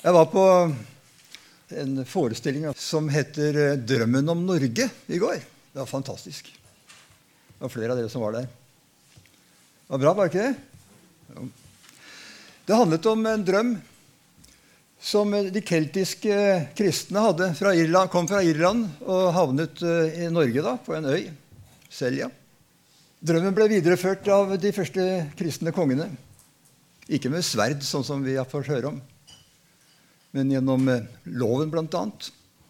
Jeg var på en forestilling som heter Drømmen om Norge i går. Det var fantastisk. Det var flere av dere som var der. Det var bra, var det ikke det? Jo. Det handlet om en drøm som de keltiske kristne hadde fra Irland, kom fra Irland og havnet i Norge da, på en øy, Selja. Drømmen ble videreført av de første kristne kongene. Ikke med sverd, sånn som vi har fått høre om, men gjennom loven blant annet.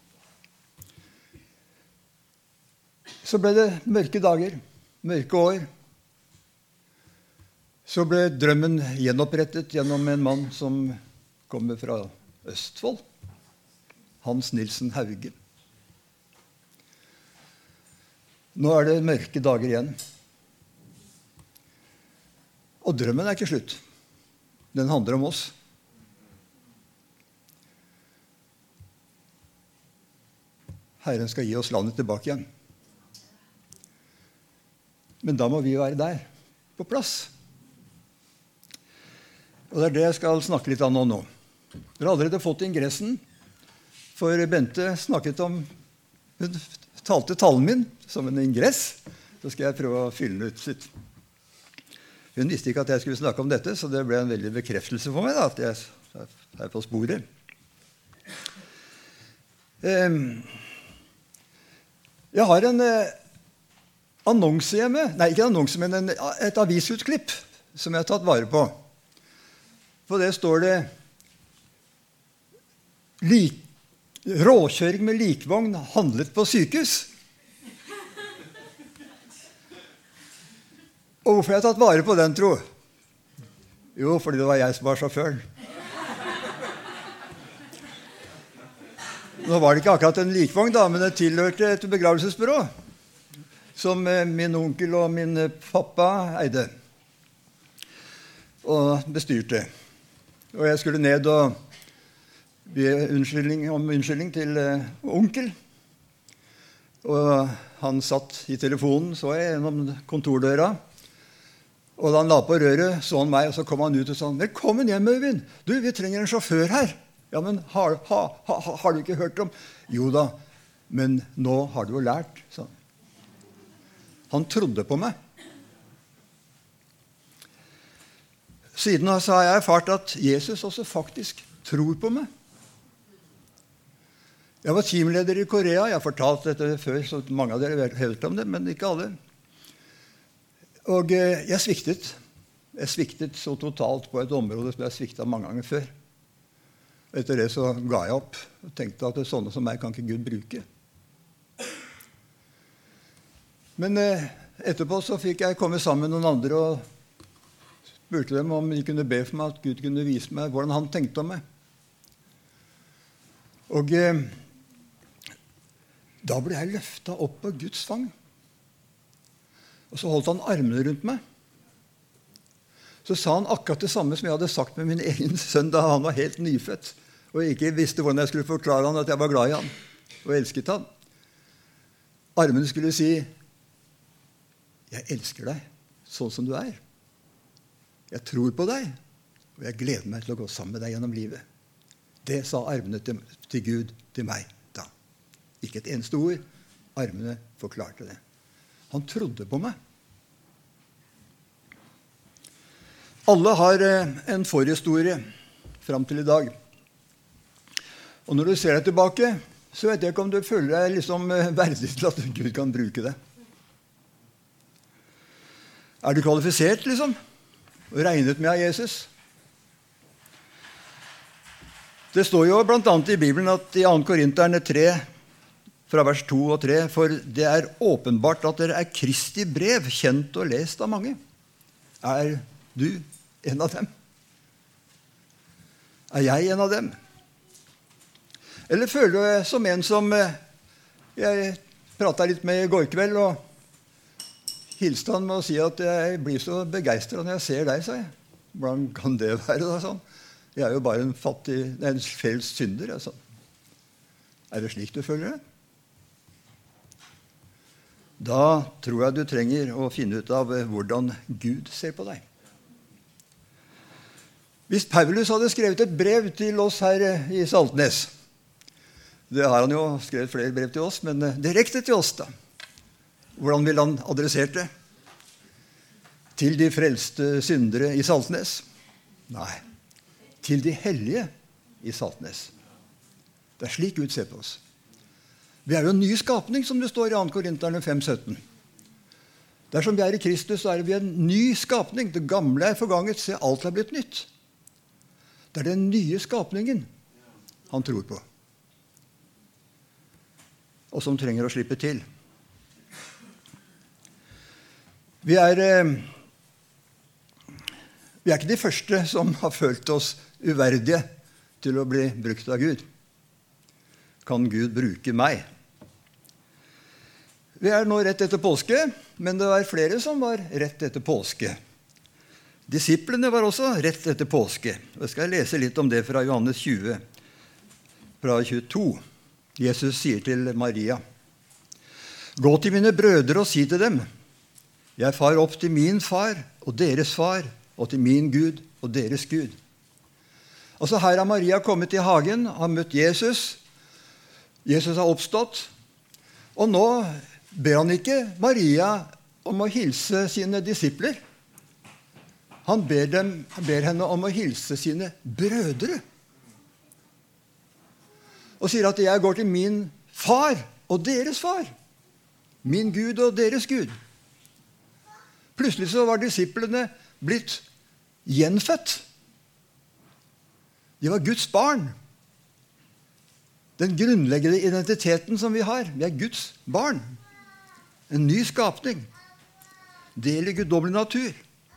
Så ble det mørke dager, mørke år. Så ble drømmen gjenopprettet gjennom en mann som kommer fra Østfold, Hans Nilsen Hauge. Nå er det mørke dager igjen. Og drømmen er ikke slutt. Den handler om oss. Herren skal gi oss landet tilbake igjen. Men da må vi være der, på plass. Og det er det jeg skal snakke litt om nå. Dere har allerede fått ingressen, for Bente snakket om, hun talte talen min som en ingress, så skal jeg prøve å fylle den ut litt. Hun visste ikke at jeg skulle snakke om dette, så det ble en veldig bekreftelse for meg da, at jeg er på sporet. Jeg har en annonse hjemme, nei ikke en annonse, men et avisutklipp som jeg har tatt vare på. På det står det råkjøring med likvogn handlet på sykehus. Og hvorfor har jeg tatt vare på den, tro? Jo, fordi det var jeg som var sjåføren. Nå var det ikke akkurat en likvogn, da, men det tilhørte et begravelsesbyrå som min onkel og min pappa eide og bestyrte. Og jeg skulle ned og be om unnskyldning til onkel. Og han satt i telefonen, så jeg gjennom kontordøra. Og da han la på røret, så han meg, og så kom han ut og sa, «Velkommen hjem, Øyvind. Du, vi trenger en sjåfør her.» «Ja, men har du ikke hørt om?» «Jo da, men nå har du jo lært», sa han. Han trodde på meg. Siden har jeg erfart at Jesus også faktisk tror på meg. Jeg var teamleder i Korea. Jeg har fortalt dette før, så mange av dere har hørt om det, men ikke alle. Og jeg sviktet. Jeg sviktet så totalt på et område som jeg sviktet mange ganger før. Etter det så ga jeg opp og tenkte at sånne som meg kan ikke Gud bruke. Men etterpå så fikk jeg komme sammen med noen andre og spurte dem om de kunne be for meg, at Gud kunne vise meg hvordan han tenkte om meg. Og da ble jeg løftet opp på Guds fang. Og så holdt han armene rundt meg. Så sa han akkurat det samme som jeg hadde sagt med min egen sønn da han var helt nyfødt, og ikke visste hvordan jeg skulle forklare han at jeg var glad i han, og elsket han. Armene skulle si, «Jeg elsker deg, sånn som du er. Jeg tror på deg, og jeg gleder meg til å gå sammen med deg gjennom livet.» Det sa armene til Gud til meg da. Ikke et eneste ord. Armene forklarte det. Han trodde på meg. Alle har en forhistorie frem til i dag. Og når du ser deg tilbake, så vet jeg ikke om du føler deg liksom verdig til at Gud kan bruke det. Er du kvalifisert, liksom? Og regnet med av Jesus? Det står jo blant annet i Bibelen at i 2. Korinterne 3, fra vers 2 og 3, for det er åpenbart at dere er Kristi brev, kjent og lest av mange. Er du en av dem? Er jeg en av dem? Eller føler du deg som en som jeg pratet litt med i går kveld, og hilste han med å si at jeg blir så begeistret når jeg ser deg, sa jeg. Hvordan kan det være da, sånn? Jeg er jo bare en felles synder, jeg, sånn. Er det slik du føler det? Da tror jeg du trenger å finne ut av hvordan Gud ser på deg. Hvis Paulus hadde skrevet et brev til oss her i Saltnes, det har han jo skrevet flere brev til oss, men direkte til oss da. Hvordan ville han adressert det? Til de frelste syndere i Saltnes? Nei, til de hellige i Saltnes. Det er slik Gud ser på oss. Vi er jo en ny skapning, som det står i 2. Korinterne 5:17. Dersom vi er i Kristus, så er vi en ny skapning. Det gamle er forganget, se, alt er blitt nytt. Det er den nye skapningen han tror på, og som trenger å slippe til. Vi er ikke de første som har følt oss uverdige til å bli brukt av Gud. Kan Gud bruke meg? Vi er nå rett etter påske, men det var flere som var rett etter påske. Disiplene var også rett etter påske. Jeg skal lese litt om det fra Johannes 20, fra 22. Jesus sier til Maria: «Gå til mine brødre og si til dem, jeg far opp til min far og deres far, og til min Gud og deres Gud.» Altså her har Maria kommet i hagen, har møtt Jesus. Jesus har oppstått, og nå ber han ikke Maria om å hilse sine disipler. Han ber henne om å hilse sine brødre. Og sier at jeg går til min far og deres far. Min Gud og deres Gud. Plutselig så var disiplene blitt gjenfødt. De var Guds barn. Den grunnleggende identiteten som vi har. Vi er Guds barn. En ny skapning. Del i guddommelig natur.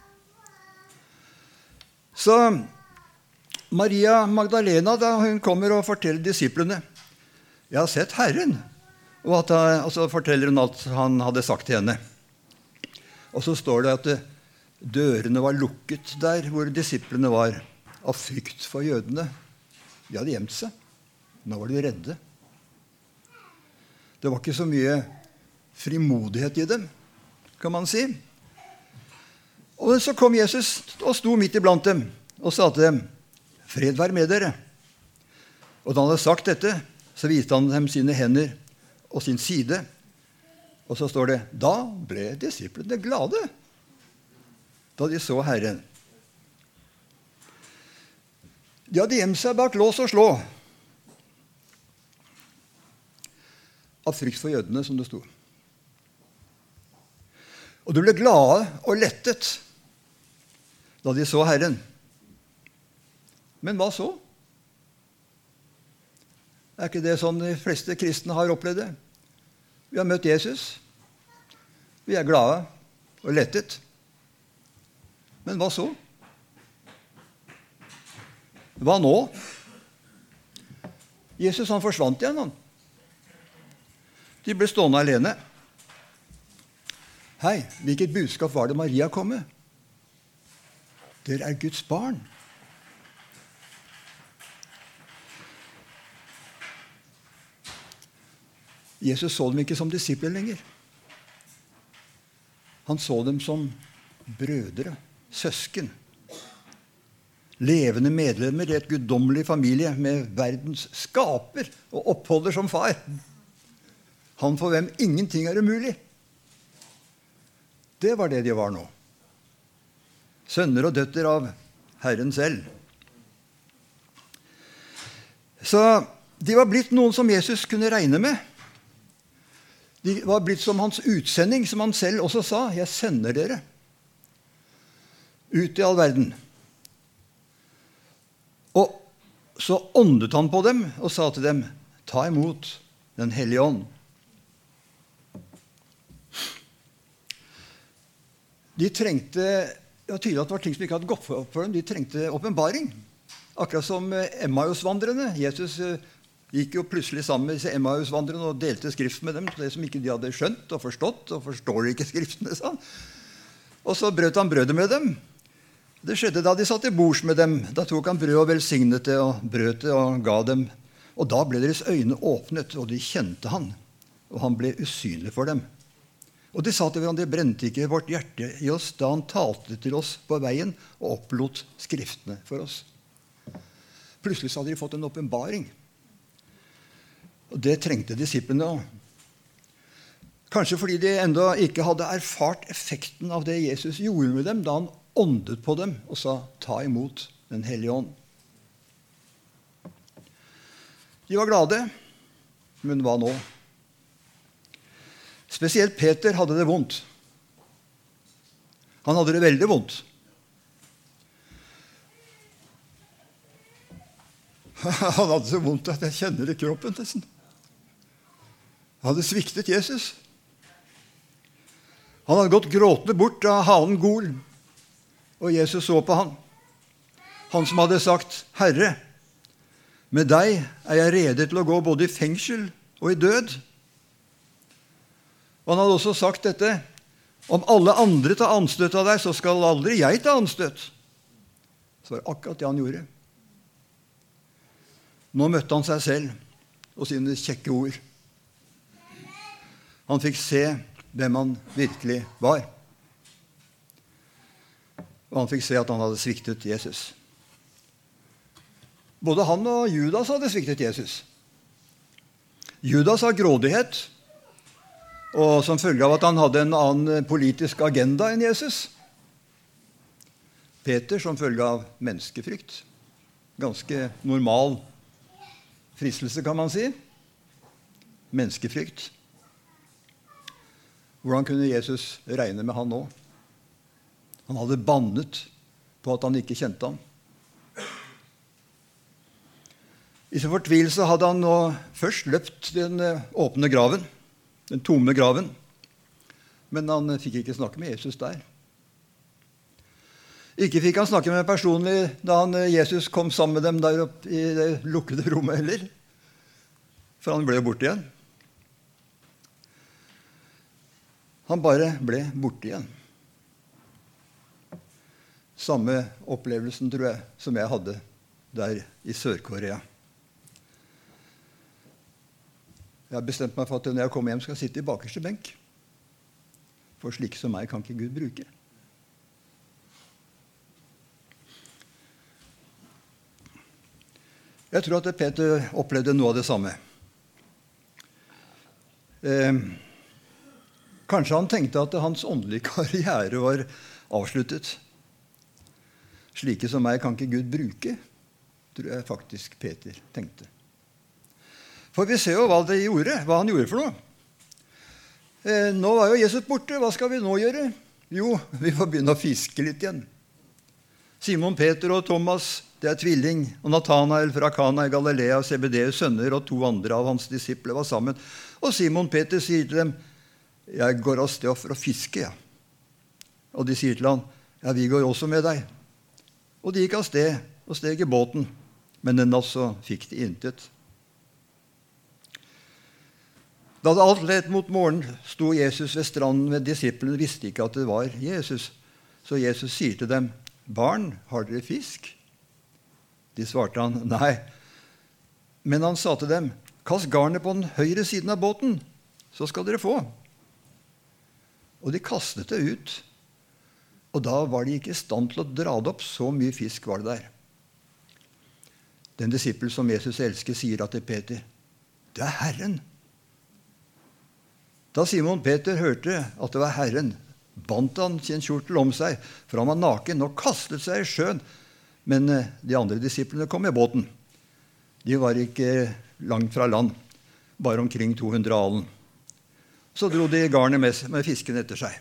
Så Maria Magdalena, da hun kommer og forteller disiplene, jeg har sett Herren, og så forteller hun alt han hadde sagt til henne. Og så står det at dørene var lukket der hvor disiplene var, av frykt for jødene. De hadde gjemt seg. Nå var de redde. Det var ikke så mye frimodighet i dem, kan man si. Og så kom Jesus og sto midt iblant dem og sa til dem, fred være med dere. Og da han hadde sagt dette, så viste han dem sine hender og sin side. Og så står det, da ble disiplene glade, da de så Herren. De hadde gjemt seg bak lås og slå, av frykt for jødene, som det sto. Og de ble glade og lettet da de så Herren. Men hva så? Er ikke det sånn de fleste kristne har opplevd det? Vi har møtt Jesus. Vi er glade og lettet. Men hva så? Hva nå? Jesus han forsvant igjen, han. De ble stående alene. Hei, hvilket budskap var det Maria kom med? Dere er Guds barn. Jesus så dem ikke som disipler lenger. Han så dem som brødre, søsken. Levende medlemmer i et guddommelig familie med verdens skaper og oppholder som far. Han for hvem ingenting er umulig. Det var det de var nå. Sønner og døtter av Herren selv. Så de var blitt noen som Jesus kunne regne med. De var blitt som hans utsending, som han selv også sa. Jeg sender dere ut i all verden. Og så åndet han på dem og sa til dem, ta imot den hellige ånd. De trengte, det var tydelig at det var ting som ikke hadde gått for dem, de trengte åpenbaring. Akkurat som Emmaus-vandrerne. Jesus gikk jo plutselig sammen med disse Emmaus-vandrerne og delte skrift med dem, det som ikke de hadde skjønt og forstått, og forstår ikke skriftene, sa han. Og så brøt han brødet med dem. Det skjedde da de satt i bords med dem. Da tok han brød og velsignet det og brøt det og ga dem. Og da ble deres øyne åpnet, og de kjente han, og han ble usynlig for dem. Og de sa til hverandre, det brente ikke vårt hjerte i oss da han talte til oss på veien og opplot skriftene for oss. Plutselig så hadde de fått en åpenbaring. Og det trengte disiplene også. Kanskje fordi de enda ikke hadde erfart effekten av det Jesus gjorde med dem da han åndet på dem og sa, ta imot den hellige ånd. De var glade, men hva nå? Spesielt Peter hadde det vondt. Han hadde det veldig vondt. Han hadde så vondt at jeg kjenner det i kroppen nesten. Han hadde sviktet Jesus. Han hadde gått gråtende bort av hanen Gol, og Jesus så på han. Han som hadde sagt, Herre, med deg er jeg rede til å gå både i fengsel og i død. Og han hadde også sagt dette, om alle andre tar anstøt av deg, så skal aldri jeg ta anstøt. Så var det akkurat det han gjorde. Nå møtte han seg selv og sine kjekke ord. Han fikk se hvem han virkelig var. Og han fikk se at han hadde sviktet Jesus. Både han og Judas hadde sviktet Jesus. Judas har grådighet, og som følge av at han hadde en annen politisk agenda enn Jesus. Peter som følge av menneskefrykt. Ganske normal fristelse, kan man si. Menneskefrykt. Hvordan kunne Jesus regne med han nå? Han hadde bannet på at han ikke kjente ham. I sin fortvilelse hadde han nå først løpt den åpne graven, den tomme graven, men han fikk ikke snakke med Jesus der. Ikke fikk han snakke med dem personlig da Jesus kom sammen med dem der oppe i det lukkede rommet heller, for han ble borte igjen. Han bare ble borte igjen. Samme opplevelsen, tror jeg, som jeg hadde der i Sør-Korea. Jeg har bestemt meg for at når jeg kommer hjem, skal jeg sitte i bakerste benk. For slike som meg kan ikke Gud bruke. Jeg tror at Peter opplevde noe av det samme. Kanskje han tenkte at hans åndelige karriere var avsluttet. Slike som meg kan ikke Gud bruke, tror jeg faktisk Peter tenkte. For vi ser jo hva han gjorde for noe. Nå var jo Jesus borte, hva skal vi nå gjøre? Jo, vi får begynne å fiske litt igjen. Simon Peter og Thomas, det er tvilling, og Nathanael fra Kana i Galilea, Zebedeus sønner og 2 andre av hans disipler var sammen. Og Simon Peter sier til dem, jeg går av sted for å fiske, ja. Og de sier til han, ja, vi går også med deg. Og de gikk av sted og steg i båten, men en natt så fikk de intet. Da det alt lett mot morgen, sto Jesus ved stranden med disiplene, visste ikke at det var Jesus. Så Jesus sier til dem, barn, har dere fisk? De svarte han, nei. Men han sa til dem, kast garnet på den høyre siden av båten, så skal dere få. Og de kastet det ut, og da var de ikke i stand til å dra det opp, så mye fisk var det der. Den disippel som Jesus elsker sier til Peter, det er Herren. Da Simon Peter hørte at det var Herren, bandt han sin kjortel om seg, for han var naken og kastet seg i sjøen. Men de andre disiplene kom i båten. De var ikke langt fra land, bare omkring 200 alen. Så dro de garnet med fisken etter seg.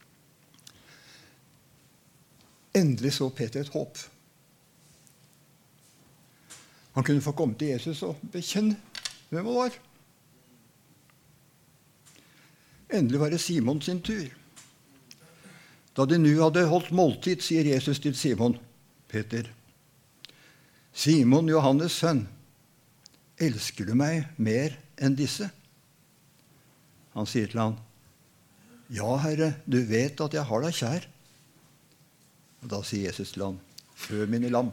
Endelig så Peter et håp. Han kunne få komme til Jesus og bekjenne hvem han var. Endelig var det Simon sin tur. Da de nå hadde holdt måltid, sier Jesus til Simon, Peter, Simon, Johannes sønn, elsker du meg mer enn disse? Han sier til han, ja, Herre, du vet at jeg har deg kjær. Og da sier Jesus til han, fø mine lam.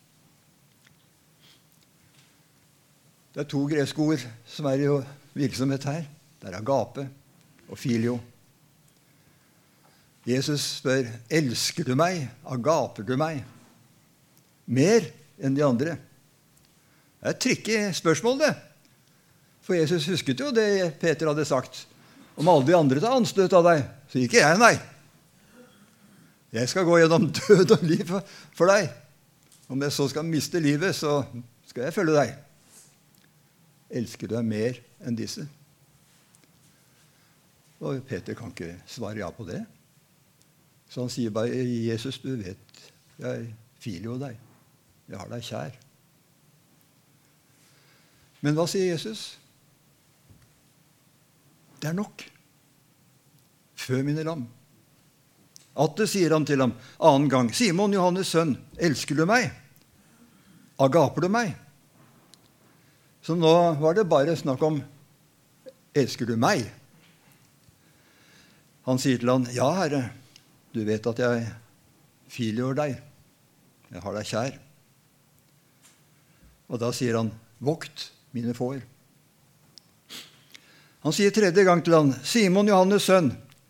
Det er 2 greske ord som er i virksomhet her. Det er agape og filio. Jesus spør, elsker du meg? Agaper du meg? Mer enn de andre. Det er et tricky spørsmål, det. For Jesus husket jo det Peter hadde sagt. Om alle de andre tar anstøt av deg, så ikke jeg, nei. Jeg skal gå gjennom død og liv for deg. Om jeg så skal miste livet, så skal jeg følge deg. Elsker du deg mer enn disse? Og Peter kan ikke svare ja på det. Så han sier bare, Jesus, du vet, jeg filer jo deg. Jeg har deg kjær. Men hva sier Jesus? Det er nok. Fø mine lam. Atter sier han til ham annen gang, Simon, Johannes sønn, elsker du meg? Agaper du meg? Så nå var det bare snakk om, elsker du meg? Han sier til han, ja, Herre, du vet at jeg filgjør deg. Jeg har deg kjær. Og da sier han, vokt mine får. Han sier tredje gang til han, Simon, Johannes sønn.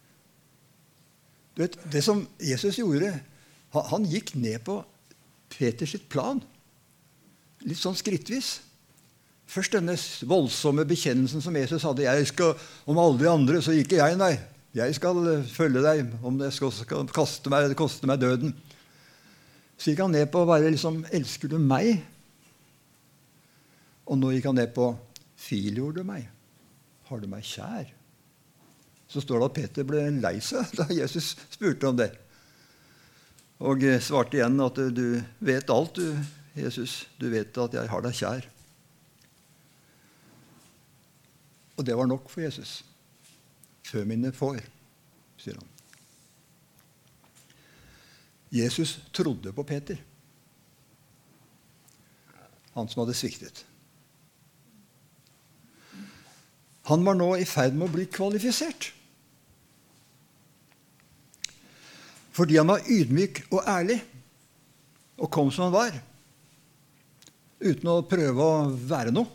Du vet, det som Jesus gjorde, han gikk ned på Peters sitt plan. Litt sånn skrittvis. Først denne voldsomme bekjennelsen som Jesus hadde, jeg skal, om alle de andre, så ikke jeg, nei. Jeg skal følge deg, om det skal koste meg døden. Så gikk han ned på å være liksom, elsker du meg? Og nå gikk han ned på, filgjorde du meg? Har du meg kjær? Så står det at Peter ble lei seg da Jesus spurte om det. Og svarte igjen at du vet alt, du, Jesus. Du vet at jeg har deg kjær. Og det var nok for Jesus. Fø mine får, sier han. Jesus trodde på Peter. Han som hadde sviktet. Han var nå i ferd med å bli kvalifisert. Fordi han var ydmyk og ærlig, og kom som han var, uten å prøve å være noe.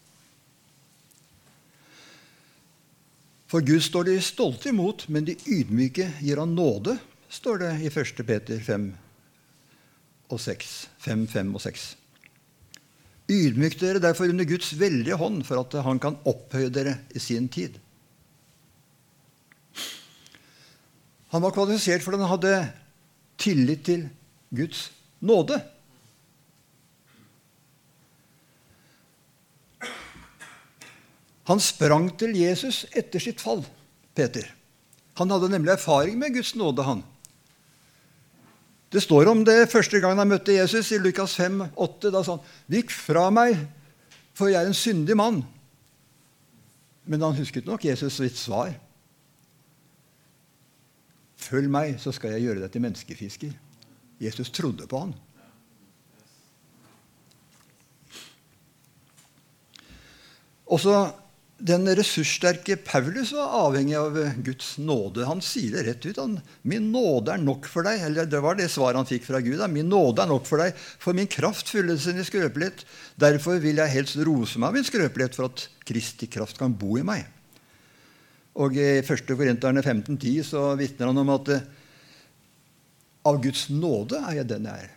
For Gud står de stolte imot, men de ydmyke gir han nåde, står det i 1. Peter 5 og 6. 5, 5 og 6. Ydmyk dere derfor under Guds veldige hånd, for at han kan opphøye dere i sin tid. Han var kvalifisert fordi han hadde tillit til Guds nåde. Han sprang til Jesus etter sitt fall, Peter. Han hadde nemlig erfaring med Guds nåde, han. Det står om det første gang han møtte Jesus i Lukas 5, 8. Da sa han, «Vik fra meg, for jeg er en syndig mann.» Men han husket nok Jesus sitt svar. «Følg meg, så skal jeg gjøre deg til menneskefisker.» Jesus trodde på han. Også den ressurssterke Paulus var avhengig av Guds nåde. Han sier det rett ut. «Min nåde er nok for deg.» Eller det var det svaret han fikk fra Gud. «Min nåde er nok for deg, for min kraft fylles sin i skrøpelighet. Derfor vil jeg helst rose meg av min skrøpelighet, for at Kristi kraft kan bo i meg.» Og i 1. Korinterne 15,10 så vitner han om at av Guds nåde er jeg den jeg er.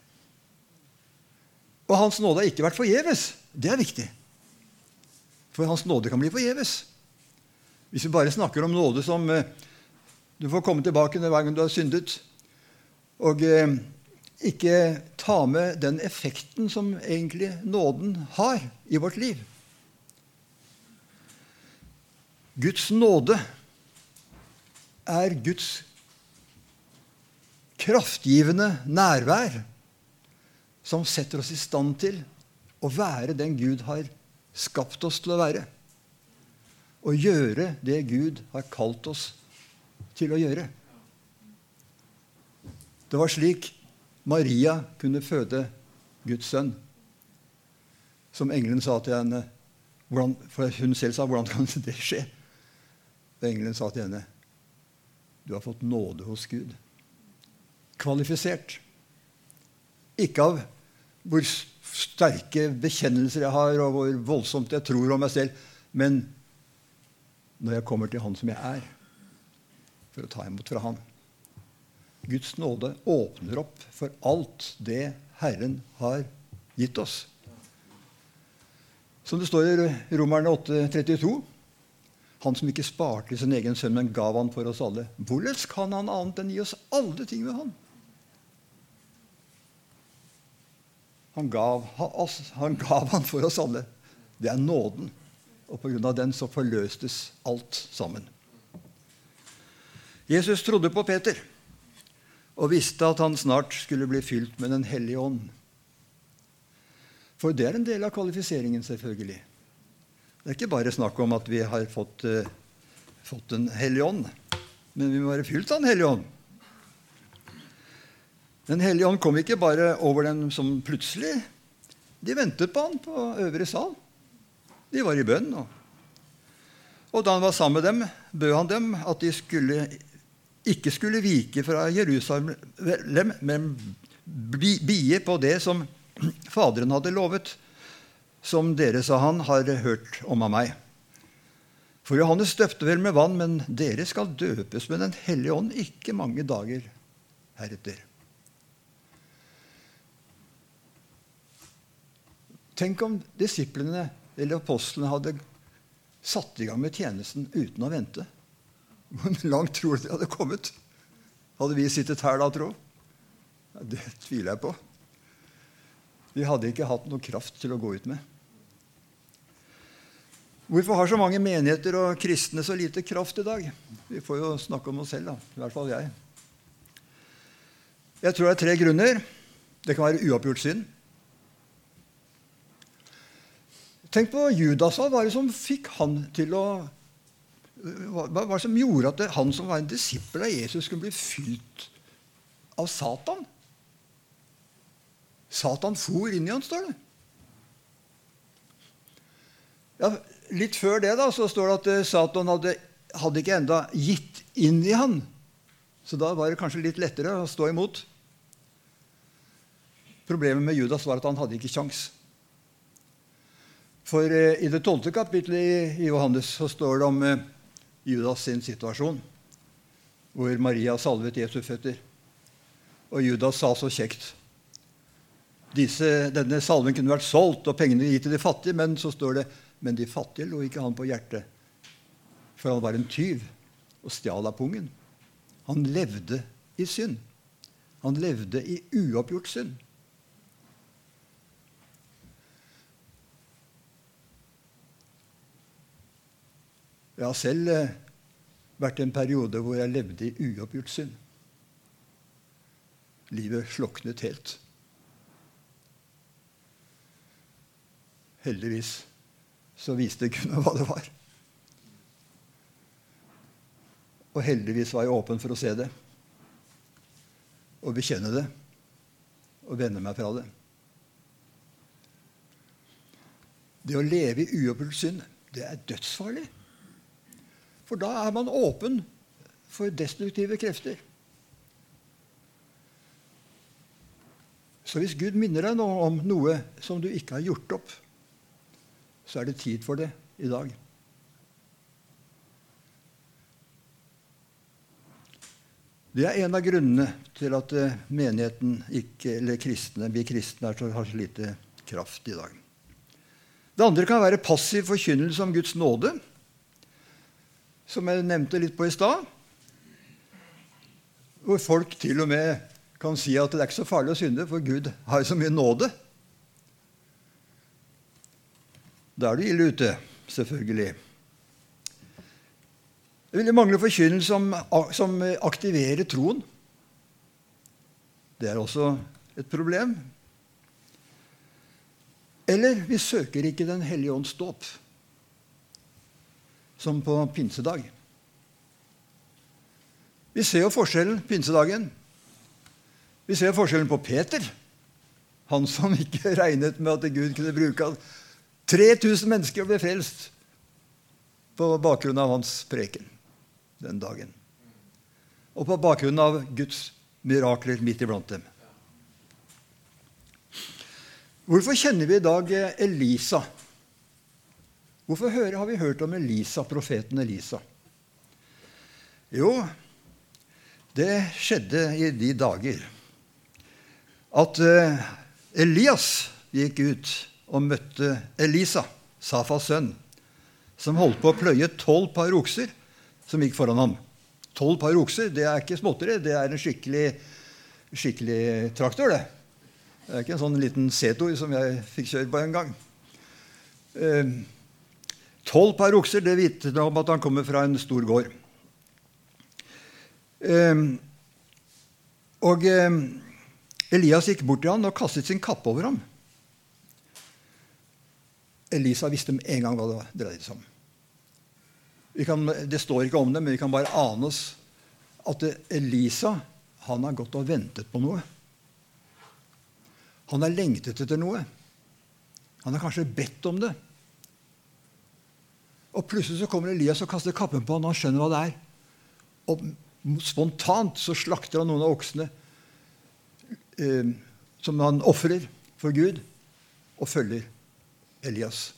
Og hans nåde har ikke vært forgjeves. Det er viktig. For hans nåde kan bli forgjeves. Hvis vi bare snakker om nåde som du får komme tilbake hver gang du har syndet, og ikke ta med den effekten som egentlig nåden har i vårt liv. Guds nåde er Guds kraftgivende nærvær som setter oss i stand til å være den Gud har skapt oss til å være, og gjøre det Gud har kalt oss til å gjøre. Det var slik Maria kunne føde Guds sønn, som engelen sa til henne, for hun selv sa, hvordan kan det skje? Og engelen sa til henne, du har fått nåde hos Gud. Kvalifisert. Ikke av hvor sterke bekjennelser jeg har, og hvor voldsomt jeg tror om meg selv, men når jeg kommer til han som jeg er, for å ta imot fra han. Guds nåde åpner opp for alt det Herren har gitt oss. Som det står i Romerne 8:32, han som ikke sparte sin egen sønn, men gav han for oss alle. Hvorledes kan han annet enn gi oss alle ting ved han? Han gav han for oss alle. Det er nåden. Og på grunn av den så forløstes alt sammen. Jesus trodde på Peter og visste at han snart skulle bli fylt med Den hellige ånd. For det er en del av kvalifiseringen, selvfølgelig. Det er ikke bare snakk om at vi har fått Den hellige ånd, men vi må være fylt av Den hellige ånd. Den hellige ånd kom ikke bare over dem som plutselig. De ventet på han på øvre sal. De var i bønn. Og da han var sammen med dem, bød han dem at de ikke skulle vike fra Jerusalem, men bie på det som Faderen hadde lovet, som dere, sa han, har hørt om av meg. For Johannes døpte vel med vann, men dere skal døpes med Den hellige ånd ikke mange dager heretter. Tenk om disiplene eller apostlene hadde satt i gang med tjenesten uten å vente. Hvor langt tror du de hadde kommet? Hadde vi sittet her da, tro? Ja, det tviler jeg på. De hadde ikke hatt noe kraft til å gå ut med. Hvorfor har så mange menigheter og kristne så lite kraft i dag? Vi får jo snakke om oss selv, da. I hvert fall jeg. Jeg tror det er 3 grunner. Det kan være uoppgjort synd. Tenk på Judas. Hva var det som fikk han til å Hva var det som gjorde at han som var en disippel av Jesus, skulle bli fylt av Satan? Satan for inn i han, står det. Ja, litt før det da, så står det at Satan hadde ikke enda gitt inn i han. Så da var det kanskje litt lettere å stå imot. Problemet med Judas var at han hadde ikke sjans. For i det 12. kapitlet i Johannes så står det om Judas sin situasjon, hvor Maria salvet Jesu føtter. Og Judas sa så kjekt: denne salven kunne vært solgt, og pengene gitt til de fattige, men så står det, men de fattige lå ikke han på hjertet, for han var en tyv og stjal av pungen. Han levde i synd. Han levde i uoppgjort synd. Jeg har selv vært i en periode hvor jeg levde i uoppgjort synd. Livet sloknet helt. Heldigvis så viste Gud meg hva det var. Og heldigvis var jeg åpen for å se det, og bekjenne det, og vende meg fra det. Det å leve i uoppgjort synd, det er dødsfarlig. For da er man åpen for destruktive krefter. Så hvis Gud minner deg om noe som du ikke har gjort opp, så er det tid for det i dag. Det er en av grunnene til at menigheten ikke, eller vi kristne har så lite kraft i dag. Det andre kan være passiv forkynnelse om Guds nåde, som jeg nevnte litt på i stad, hvor folk til og med kan si at det er ikke så farlig å synde, for Gud har så mye nåde. Da er du ille ute, selvfølgelig. Det vil mangle forkynnelse som aktiverer troen. Det er også et problem. Eller vi søker ikke Den hellige ånds dåp, som på pinsedag. Vi ser jo forskjellen pinsedagen. Vi ser forskjellen på Peter, han som ikke regnet med at Gud kunne bruke 3000 mennesker ble frelst på bakgrunn av hans preken den dagen. Og på bakgrunn av Guds mirakler midt iblant dem. Hvorfor kjenner vi i dag Elisa? Hvorfor har vi hørt om Elisa, profeten Elisa? Jo, Det skjedde i de dager at Elias gikk ut og møtte Elisa, Safas sønn, som holdt på å pløye 12 par okser som gikk foran ham. 12 par okser, det er ikke småtteri, det er en skikkelig traktor, det. Det er ikke en sånn liten setor som jeg fikk kjøre på en gang. 12 par okser, det vitner om at han kommer fra en stor gård. Og Elias gikk bort til han og kastet sin kappe over ham. Elisa visste med en gang hva det dreide seg om. Det står ikke om det, men vi kan bare ane oss at Elisa, han har gått og ventet på noe. Han har lengtet etter noe. Han har kanskje bedt om det. Og plutselig så kommer Elias og kaster kappen på han, og han skjønner hva det er. Og spontant så slakter han noen av oksene som han offrer for Gud, og følger Elias.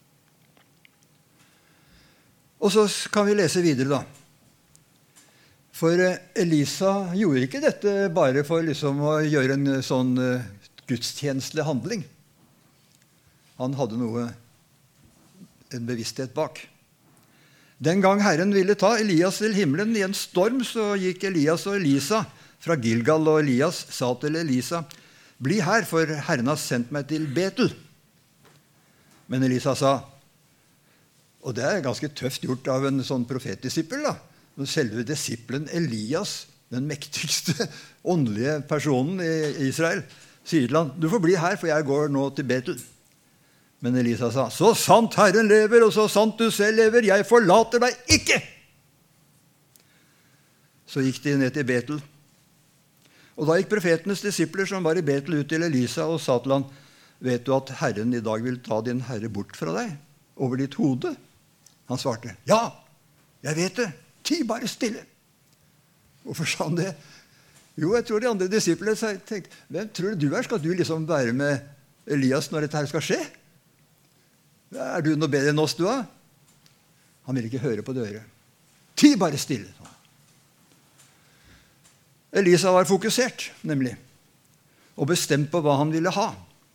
Og så kan vi lese videre da. For Elisa gjorde ikke dette bare for liksom å gjøre en sånn gudstjenestelig handling. Han hadde en bevissthet bak. Den gang Herren ville ta Elias til himmelen i en storm, så gikk Elias og Elisa fra Gilgal, og Elias sa til Elisa, «Bli her, for Herren har sendt meg til Betel.» Men Elisa sa, og det er ganske tøft gjort av en sånn profetdisippel, da. Selve disippelen Elias, den mektigste åndelige personen i Israel, sier til han, «Du får bli her, for jeg går nå til Betel.» Men Elisa sa, «Så sant Herren lever, og så sant du selv lever, jeg forlater deg ikke!» Så gikk de ned til Betel. Og da gikk profetenes disipler som var i Betel ut til Elisa og sa til han, «Vet du at Herren i dag vil ta din Herre bort fra deg, over ditt hode?» Han svarte, «Ja, jeg vet det. Ti bare stille.» Hvorfor sa han det? Jo, jeg tror de andre disiplene tenkte, «Hvem tror du er? Skal du liksom være med Elias når dette her skal skje? Er du noe bedre enn oss, du da?» Han ville ikke høre på det øret. «Ti bare stille.» Elisa var fokusert, nemlig, og bestemt på hva han ville ha.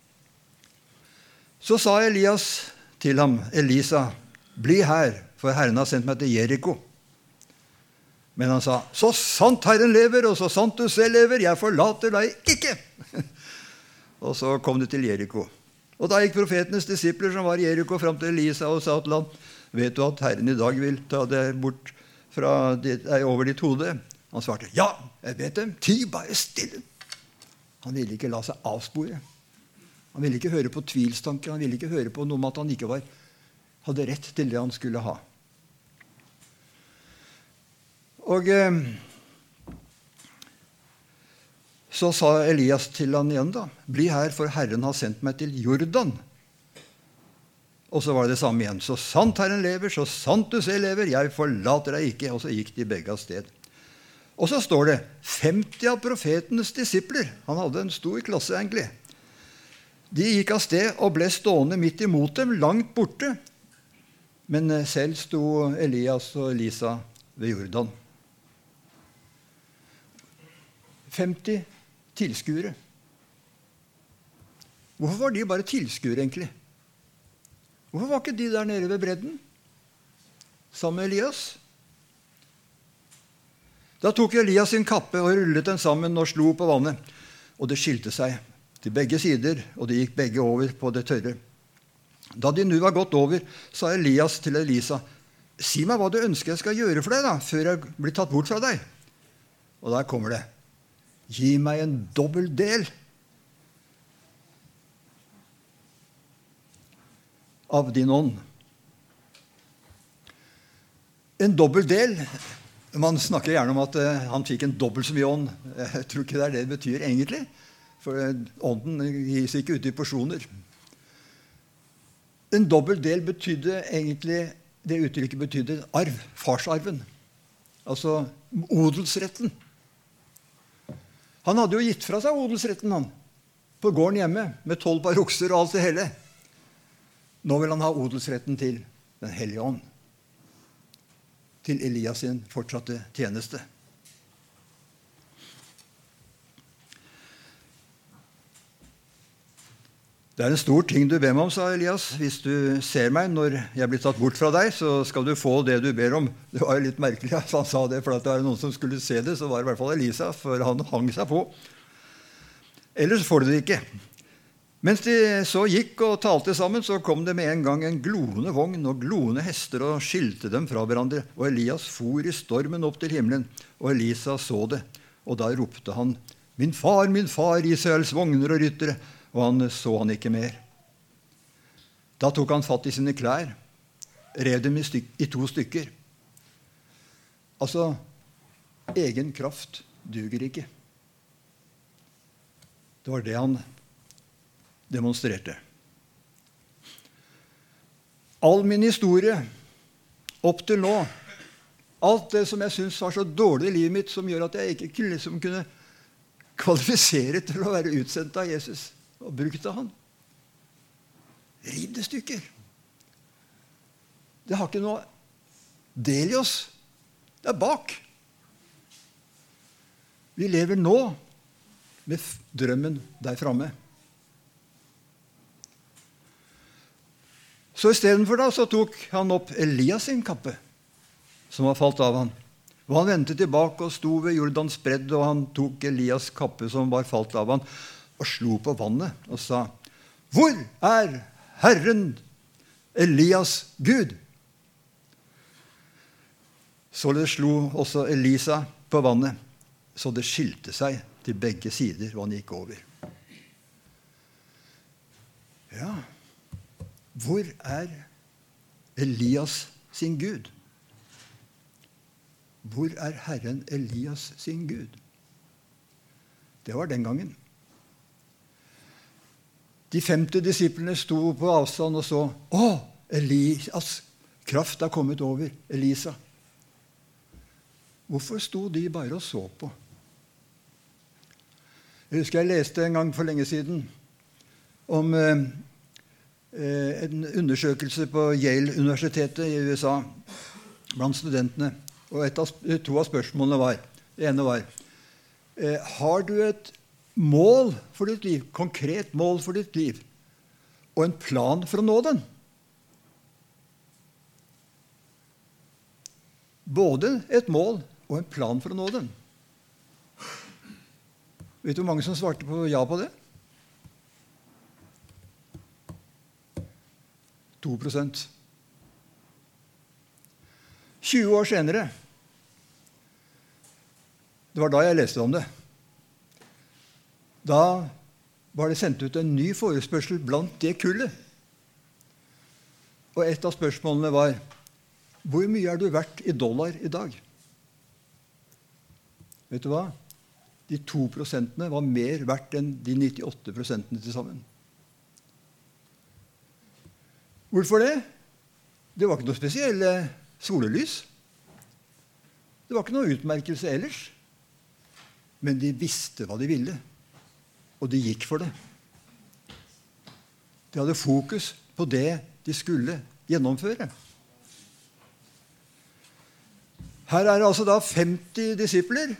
Så sa Elias til ham, «Elisa, bli her, for Herren har sendt meg til Jericho.» Men han sa, «Så sant Herren lever, og så sant du selv lever, jeg forlater deg ikke!» Og så kom det til Jericho. Og da gikk profetenes disipler som var i Jericho fram til Elisa og sa til ham, «Vet du at Herren i dag vil ta deg bort over ditt hode?» Han svarte, «Ja, jeg vet det. Ti bare stille.» Han ville ikke la seg avspore. Han ville ikke høre på tvilstanker. Han ville ikke høre på noe om at han ikke hadde rett til det han skulle ha. Og så sa Elias til han igjen da, «Bli her, for Herren har sendt meg til Jordan.» Og så var det samme igjen. «Så sant Herren lever, så sant du selv lever, jeg forlater deg ikke.» Og så gikk de begge av sted. Og så står det 50 av profetenes disipler. Han hadde en stor klasse egentlig. De gikk av sted og ble stående midt imot dem, langt borte. Men selv sto Elias og Elisa ved Jordan. 50 tilskuere. Hvorfor var de bare tilskuere egentlig? Hvorfor var ikke de der nede ved bredden? Sammen med Elias? Da tok Elias sin kappe og rullet den sammen og slo på vannet. Og det skilte seg til begge sider, og de gikk begge over på det tørre. Da de nå var gått over, sa Elias til Elisa, «Si meg hva du ønsker jeg skal gjøre for deg da, før jeg blir tatt bort fra deg.» Og der kommer det, «Gi meg en dobbel del av din ånd.» En dobbel del. Man snakker gjerne om at han fikk en dobbelt så mye ånd. Jeg tror ikke det er det det betyr egentlig. For ånden gis ikke ut i porsjoner. En dobbelt del betydde egentlig, det uttrykket betydde arv, farsarven. Altså odelsretten. Han hadde jo gitt fra seg odelsretten, han. På gården hjemme, med 12 par okser og alt det hele. Nå vil han ha odelsretten til den hellige ånd. Til Elias sin fortsatte tjeneste. Det en stor ting du ber meg om, sa Elias. Hvis du ser meg når jeg blir tatt bort fra deg, så skal du få det du ber om. Det var jo litt merkelig at han sa det, for at det var noen som skulle se det, så var det i hvert fall Elisa, for han hang seg på. Ellers får du det ikke. Mens de så gikk og talte sammen, så kom det med en gang en gloende vogn og gloende hester og skilte dem fra hverandre. Og Elias for i stormen opp til himmelen, og Elisa så det. Og da ropte han, min far, Israels vogner og ryttere. Og han så han ikke mer. Da tok han fatt i sine klær, rev dem i 2 stykker. Altså, egen kraft duger ikke. Det var det han demonstrerte. All min historie opp til nå, alt det som jeg synes var så dårlig i livet mitt, som gjør at jeg ikke liksom kunne kvalifisere til å være utsendt av Jesus og brukt av han. Riv det stykker. Det har ikke noe del i oss. Det bak. Vi lever nå med drømmen der framme. Så i stedet for da, så tok han opp Elias sin kappe, som var falt av han. Og han vendte tilbake og sto ved Jordans bredd, og han tok Elias kappe som var falt av han, og slo på vannet og sa, hvor Herren, Elias Gud? Således slo også Elisa på vannet, så det skilte seg til begge sider, og han gikk over. Ja, hvor Elias sin Gud? Hvor Herren Elias sin Gud? Det var den gangen. De 50 disiplene sto på avstand og så, Elias kraft er kommet over Elisa. Hvorfor sto de bare og så på? Jeg husker jeg leste en gang for lenge siden om en undersøkelse på Yale-universitetet i USA blant studentene. Og 2 av spørsmålene var, det ene var, har du et mål for ditt liv, konkret mål for ditt liv, og en plan for å nå den? Både et mål og en plan for å nå den. Vet du hvor mange som svarte på ja på det? 2%. 20 år senere, det var da jeg leste om det, da var det sendt ut en ny forespørsel blant det kullet. Og et av spørsmålene var, hvor mye du verdt i dollar i dag? Vet du hva? De 2% var mer verdt enn de 98% til sammen. Hvorfor det? Det var ikke noe spesielle solelys. Det var ikke noe utmerkelse ellers. Men de visste hva de ville, og de gikk for det. De hadde fokus på det de skulle gjennomføre. Her det altså da 50 disipler,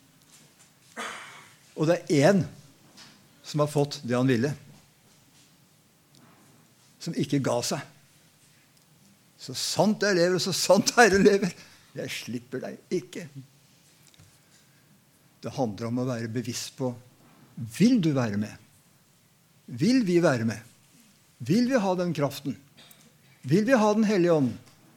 og det 1 som har fått det han ville, som ikke ga seg. Så sant jeg lever, så sant Herren lever, jeg slipper deg ikke. Det handler om å være bevisst på, vil du være med? Vil vi være med? Vil vi ha den kraften? Vil vi ha den Hellige Ånd?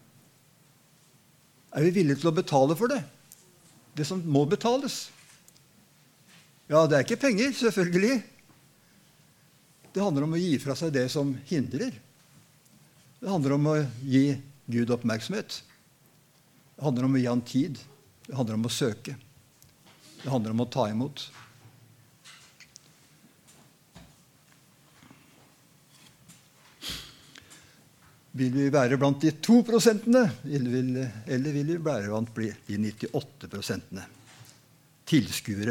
Er vi villige til å betale for det? Det som må betales. Ja, det ikke penger, selvfølgelig. Det handler om å gi fra seg det som hindrer. Det handler om å gi Gud oppmerksomhet. Det handler om å gi han tid. Det handler om å søke. Det handler om å ta imot. Vil vi være blant de 2%, eller vil vi være blant de 98%? Tilskuere.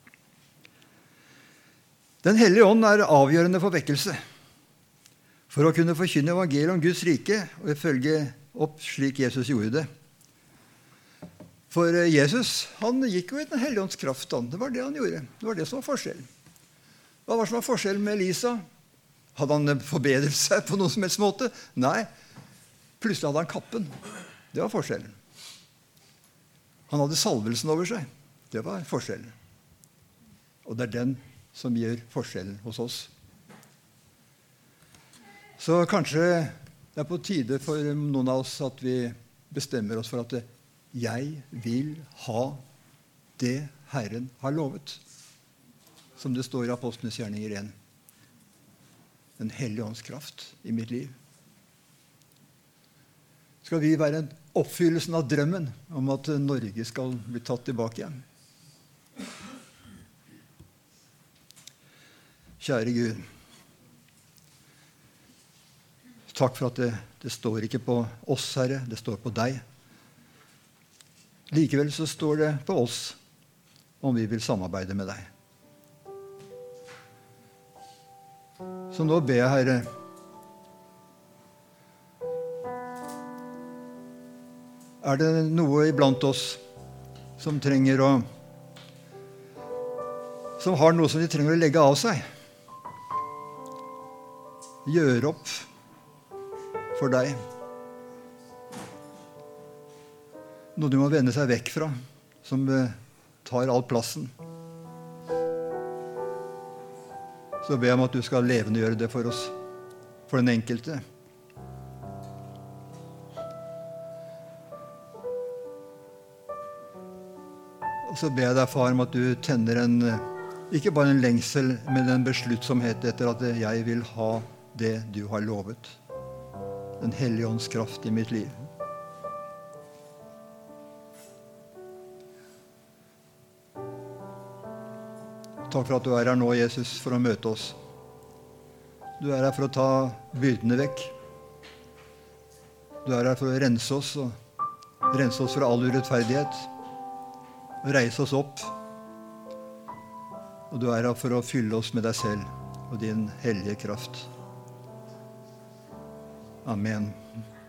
Den hellige ånd avgjørende for vekkelse. For å kunne forkynne evangeliet om Guds rike, og følge opp slik Jesus gjorde det. For Jesus, han gikk jo i den hellige ånds kraft. Det var det han gjorde. Det var det som var forskjellen. Hva var det som var forskjellen med Elisa Hadde han forbedret seg på noen som helst måte? Nei. Plutselig hadde han kappen. Det var forskjellen. Han hadde salvelsen over seg. Det var forskjellen. Og det er den som gjør forskjellen hos oss. Så kanskje det er på tide for noen av oss at vi bestemmer oss for at jeg vil ha det Herren har lovet. Som det står i Apostlenes gjerninger 1. Den hellige ånds kraft i mitt liv. Skal vi være en oppfyllelsen av drømmen om at Norge skal bli tatt tilbake igjen? Kjære Gud, takk for at det står ikke på oss, Herre, det står på deg. Likevel så står det på oss om vi vil samarbeide med deg. Så nå ber jeg, Herre, er det noe iblant oss som har noe som de trenger å legge av seg? Gjøre opp for deg. Noe de må vende seg vekk fra, som tar all plassen. Så ber jeg om at du skal levendegjøre det for oss, for den enkelte. Og så ber jeg deg, far, om at du tenner ikke bare en lengsel, men en besluttsomhet etter at jeg vil ha det du har lovet. Den hellige ånds kraft i mitt liv. Takk for at du er her nå, Jesus, for å møte oss. Du er her for å ta byrdene vekk. Du er her for å rense oss fra all urettferdighet. Reise oss opp. Og du er her for å fylle oss med deg selv og din hellige kraft. Amen.